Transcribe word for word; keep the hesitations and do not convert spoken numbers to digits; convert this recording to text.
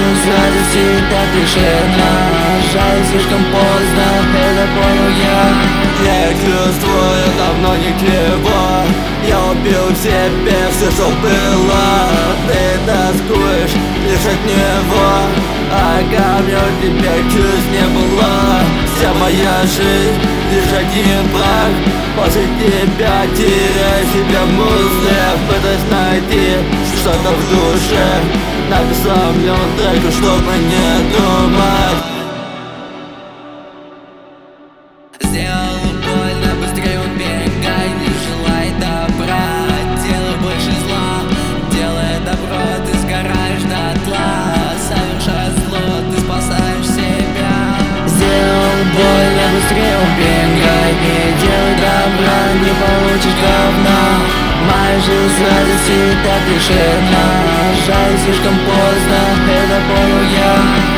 с радости так решено. Жаль, слишком поздно, это понял я. Я чувствую давно ничего. Я убил в себе все, что было. Ты тоскуешь лишь от него, а ко мне у тебя чувств не было. Вся моя жизнь лишь один брак. После тебя теряю себя в мыслях. Пытаюсь найти что-то в душе. Написал миллион треков, чтобы не думать. Сделал больно, быстрее убегай, не желай добра. Делай больше зла, делай добро, ты сгораешь дотла. Совершая зло, ты спасаешь себя. Сделал больно, быстрее убегай, не делай добра, не получишь говна. Моя жизнь с радости так решена. Жаль, слишком поздно, это понял я.